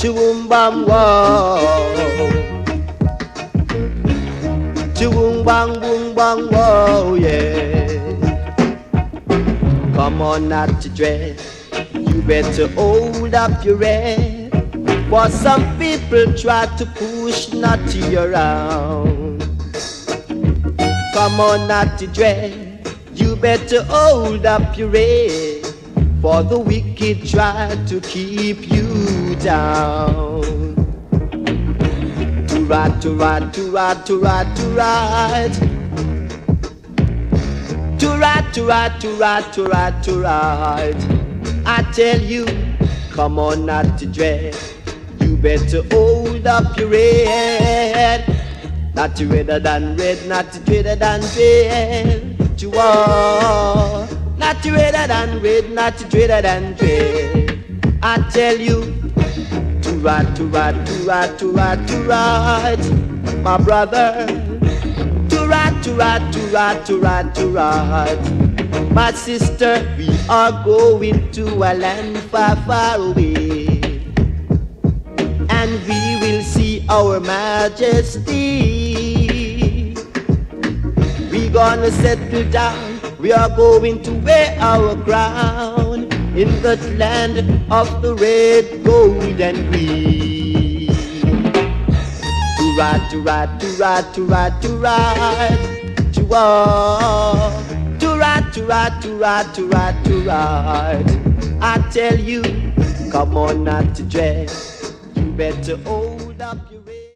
Chewum bam wow. Chewum bang boom bang wow, yeah. Come on, not to dread. You better hold up your head. For some people try to push naughty around. Come on, not to dread. You better hold up your head. For the wicked try to keep you down. To ride, to ride, to ride, to ride, to ride. To ride, to ride, to ride, to ride, to ride. I tell you, come on, not to dread. You better hold up your head. Not to redder than red, not to dreader than dread. You are. Not to redder than red, not to dreader than dread. I tell you, to ride, to ride, to ride, to ride, to ride, my brother. To ride, to ride, to ride, to ride, to ride, my sister. We are going to a land far, far away, and we will see our majesty. We gonna settle down. We are going to wear our crown in the land of the red, gold, and green. To ride, to ride, to ride, to ride, to ride, to walk. To ride, to ride, to ride, to ride, to ride. I tell you, come on, not to dread. You better hold up your